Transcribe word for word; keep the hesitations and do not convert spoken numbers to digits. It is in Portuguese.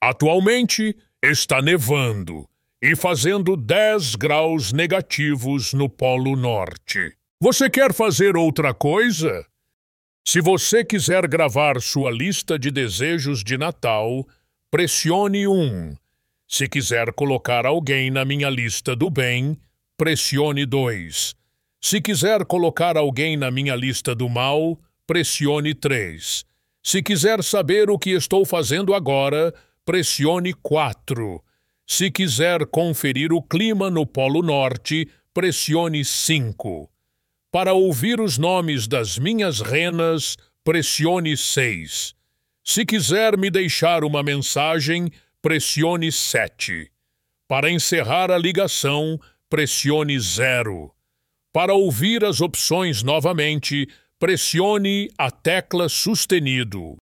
Atualmente está nevando e fazendo dez graus negativos no Polo Norte. Você quer fazer outra coisa? Se você quiser gravar sua lista de desejos de Natal, pressione um. Se quiser colocar alguém na minha lista do bem, pressione dois. Se quiser colocar alguém na minha lista do mal, pressione três. Se quiser saber o que estou fazendo agora, pressione quatro. Se quiser conferir o clima no Polo Norte, pressione cinco. Para ouvir os nomes das minhas renas, pressione seis. Se quiser me deixar uma mensagem, pressione sete. Para encerrar a ligação, pressione zero. Para ouvir as opções novamente, pressione a tecla sustenido.